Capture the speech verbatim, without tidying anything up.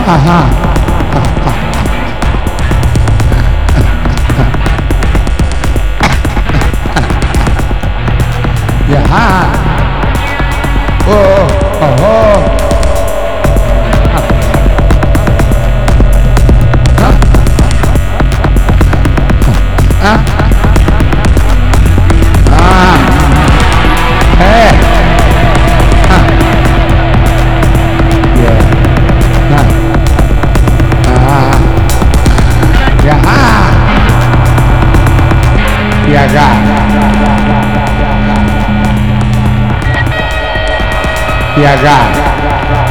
Aha. Yeah. Oh, oh, oh. Ah. Ah. Hey. Ah. Yeah. Ah. Ah. Yeah. Yeah, God. Yeah, God.